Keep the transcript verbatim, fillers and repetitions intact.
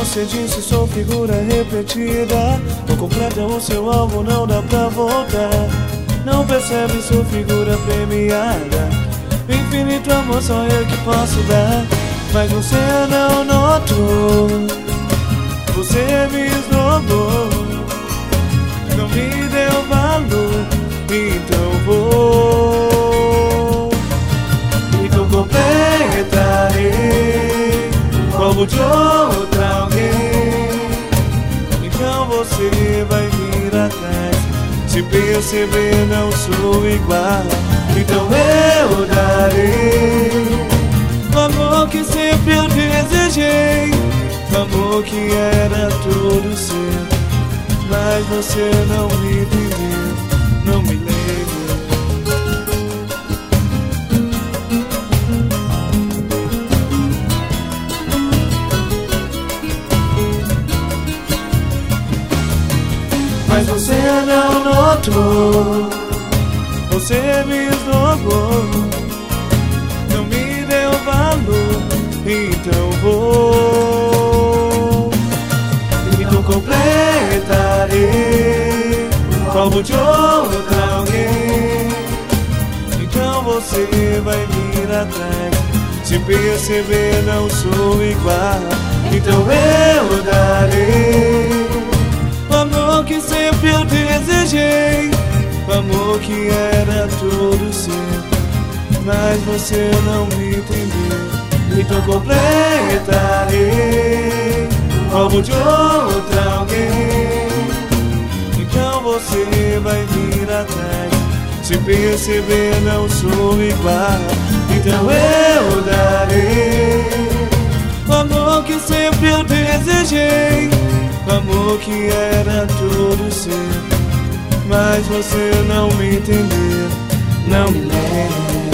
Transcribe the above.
você disse sou figura repetida. Tô completa, o seu alvo não dá pra voltar. Não percebe, sou figura premiada. Infinito amor só eu que posso dar. Mas você não notou, você me esnobou, não me deu valor, então vou. Então completarei como de outra alguém. Então você vai vir atrás, se perceber não sou igual. Então eu darei o amor que sempre eu desejei, o amor que era todo seu. Mas você não me entendeu, não me lembra. Mas você não notou, você me esnobou, não me deu valor, então vou. Então completarei como de outra alguém. Então você vai vir atrás, se perceber não sou igual. Então eu darei o amor que sempre eu desejei, o amor que era todo seu. Mas você não me entendeu. Então completarei como de outra alguém. Então você vai vir atrás, se perceber não sou igual. Então eu darei o amor que sempre eu desejei, o amor que era todo seu. Mas você não me entendeu, não me lembra.